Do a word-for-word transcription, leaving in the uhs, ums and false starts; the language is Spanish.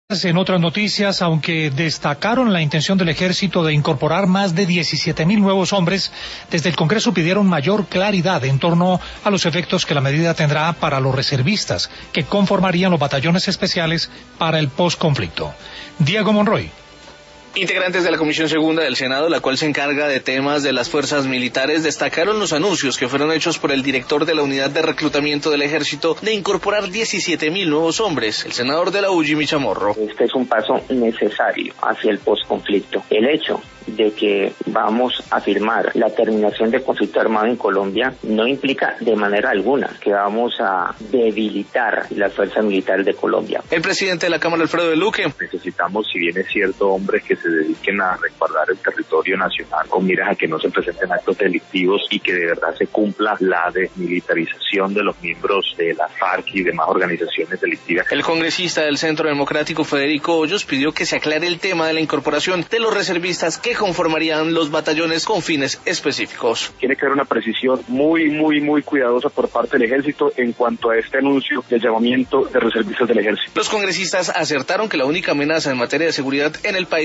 En otras noticias, aunque destacaron la intención del ejército de incorporar más de diecisiete mil nuevos hombres, desde el Congreso pidieron mayor claridad en torno a los efectos que la medida tendrá para los reservistas, que conformarían los batallones especiales para el posconflicto. Diego Monroy. Integrantes de la Comisión Segunda del Senado, la cual se encarga de temas de las fuerzas militares, destacaron los anuncios que fueron hechos por el director de la Unidad de Reclutamiento del Ejército de incorporar diecisiete mil nuevos hombres, el senador de la U, Jimmy Chamorro. Este es un paso necesario hacia el posconflicto. El hecho de que vamos a firmar la terminación del conflicto armado en Colombia no implica de manera alguna que vamos a debilitar las fuerzas militares de Colombia. El presidente de la Cámara, Alfredo de Luque. Necesitamos, si bien es cierto, hombres que se dediquen a resguardar el territorio nacional con miras a que no se presenten actos delictivos y que de verdad se cumpla la desmilitarización de los miembros de la FARC y demás organizaciones delictivas. El congresista del Centro Democrático, Federico Hoyos, pidió que se aclare el tema de la incorporación de los reservistas que conformarían los batallones con fines específicos. Tiene que haber una precisión muy, muy, muy cuidadosa por parte del Ejército en cuanto a este anuncio del llamamiento de reservistas del Ejército. Los congresistas acertaron que la única amenaza en materia de seguridad en el país